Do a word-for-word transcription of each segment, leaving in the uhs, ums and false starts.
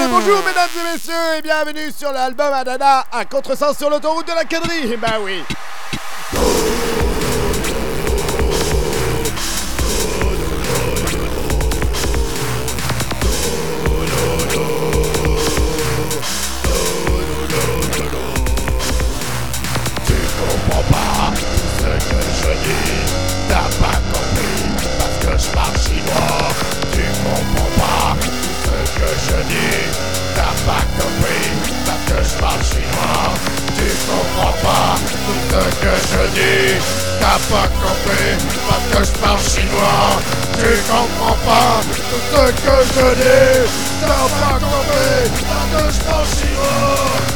Allez, bonjour mesdames et messieurs et bienvenue sur l'album Adana à contresens sur l'autoroute de la connerie. Bah oui. Tu comprends pas ce que je dis, t'as pas compris parce que je parle chinois. Tu comprends pas ce que je dis, t'as pas compris parce que je parle chinois. Tu comprends pas tout ce que je dis, t'as pas compris parce que je parle chinois. Tu comprends pas tout ce que je dis, t'as pas compris parce que je parle chinois.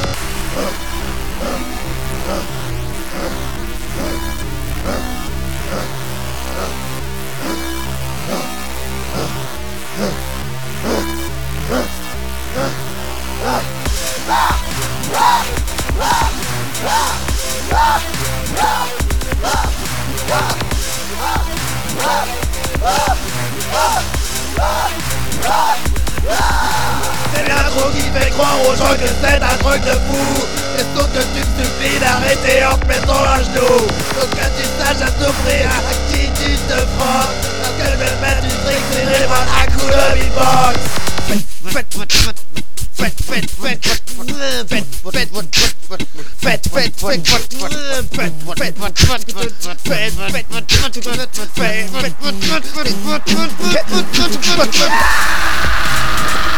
C'est l'intro qui fait croire aux gens que c'est un truc de fou. Est-ce que tu te suffis d'arrêter en te mettant à genoux? Faut que tu saches à t'offrir à qui tu te frottes, parce que je vais mettre une trick cérébrale à coup de beatbox. Faites, faites, faites, faites, faites, faites, faites, faites, faites, faites, faites, faites, faites,